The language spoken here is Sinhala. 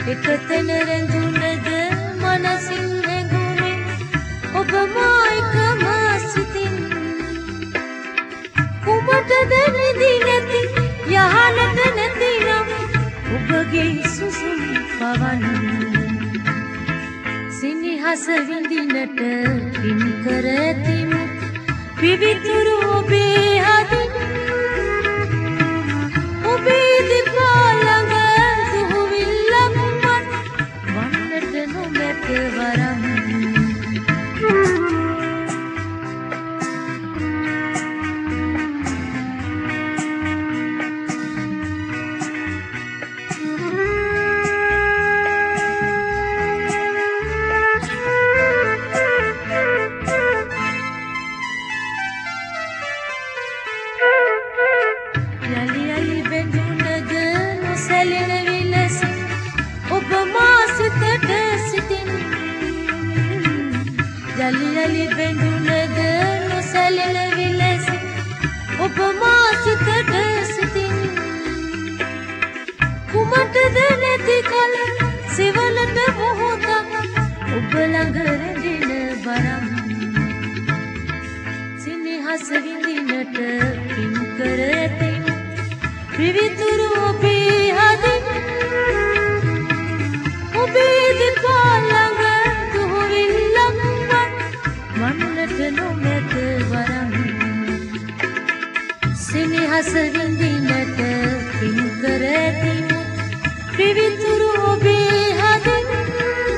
එකතන රැඳුනද මනසින් හැඟුනේ ඔබ මා එකම සිතින් කුමටද නිදි නැති යහනට නැතිනම් ඔබගේ සුසුම් පවන් සිනහස විඳිනට පින් කර ඇතිමු පිවිතුරු ඔබේ හදින් ඔබේ දෙපා ළඟ දුහුවිල්ලක් වන්නට නොමැත වරම් යලි බැඳුනද නොසැලෙන විලස ඔබ මා සිතට සිතින් කුමටද නැති කල සිවලට මොහොතක් ඔබ ළඟ රැඳෙන බරම් සිනහස විඳිනට පින් කර ඇතින් පිවිතුරු ඔබේ හදින් ඔබේ දෙපා ළඟ වන්නට නොමැත වරම් සිනහස විඳිනට පින් කර ඇතිමු පිවිතුරු ඔබේ හදින්